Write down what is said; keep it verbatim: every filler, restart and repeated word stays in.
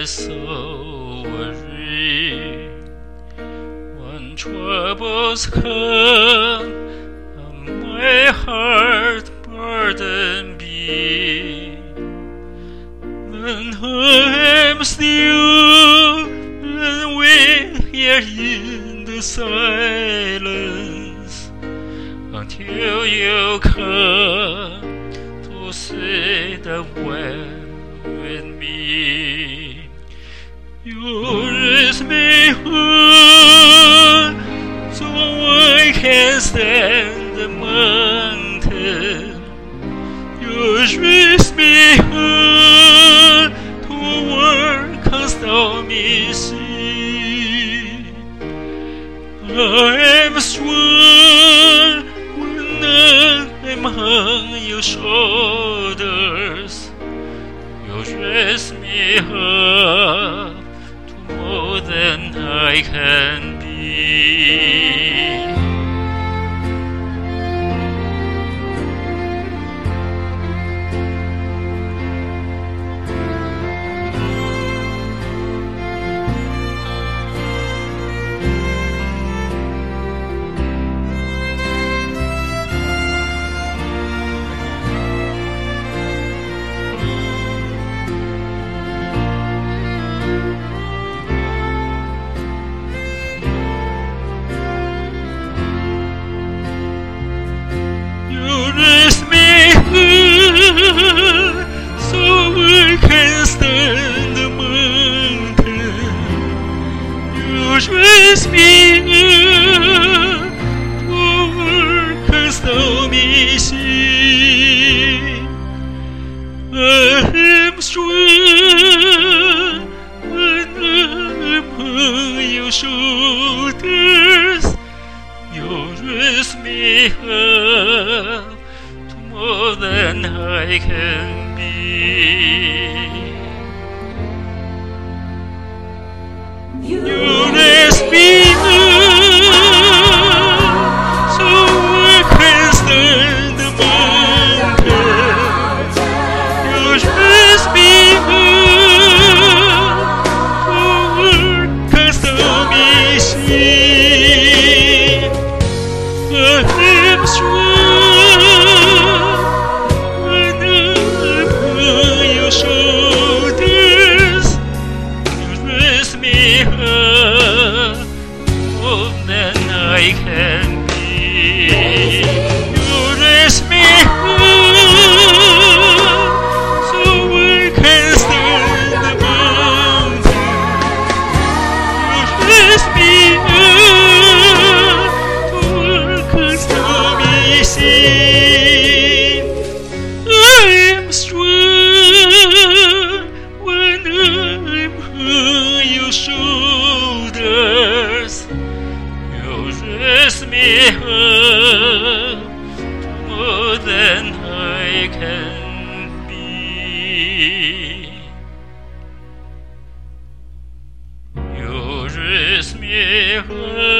so worried when troubles come, and my heart burden be. Then I am still and wait here in the silence until you come to say the word with me. You raise me high so I can stand the mountain. You raise me high to work on stormy sea. I am strong when I'm on your shoulders. You raise me up to more than I can be. So I can stand the mountain. You raise me up to work on stormy sea. I am strong when I'm on your shoulders. You raise me up more than I can be. You raise me up so I can stand the mountain. You raise me up to work on stormy sea. I am strong shoulders. You raise me up more than I can be. You raise me up so I can stand the mountain. You raise me up to work on stormy sea. I am strong when I'm on your shoulders. You raise me up to more than I can be. You raise me up